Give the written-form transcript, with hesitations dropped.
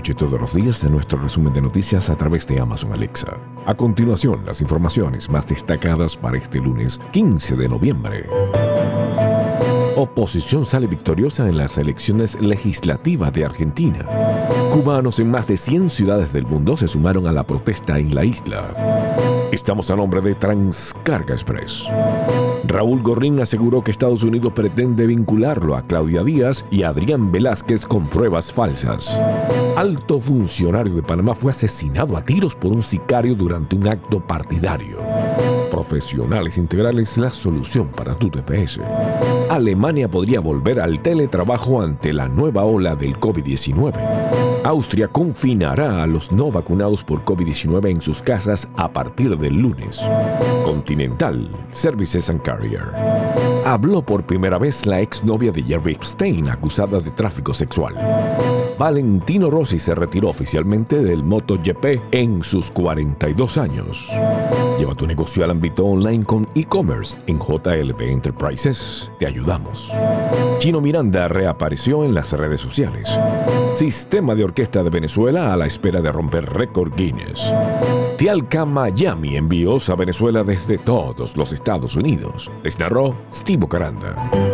Escuche todos los días nuestro resumen de noticias a través de Amazon Alexa. A continuación, las informaciones más destacadas para este lunes 15 de noviembre. Oposición sale victoriosa en las elecciones legislativas de Argentina. Cubanos en más de 100 ciudades del mundo se sumaron a la protesta en la isla. Estamos a nombre de Transcarga Express. Raúl Gorrín aseguró que Estados Unidos pretende vincularlo a Claudia Díaz y a Adrián Velázquez con pruebas falsas. Alto funcionario de Panamá fue asesinado a tiros por un sicario durante un acto partidario. Profesionales integrales, la solución para tu TPS. Alemania podría volver al teletrabajo ante la nueva ola del COVID-19. Austria confinará a los no vacunados por COVID-19 en sus casas a partir del lunes. Continental Services and Carrier. Habló por primera vez la exnovia de Jerry Epstein, acusada de tráfico sexual. Valentino Rossi se retiró oficialmente del MotoGP en sus 42 años. Lleva tu negocio al ámbito online con e-commerce en JLB Enterprises. Te ayudamos. Chino Miranda reapareció en las redes sociales. Sistema de orquesta de Venezuela a la espera de romper récord Guinness. Tialca Miami envió a Venezuela desde todos los Estados Unidos. Les narró Steve Caranda.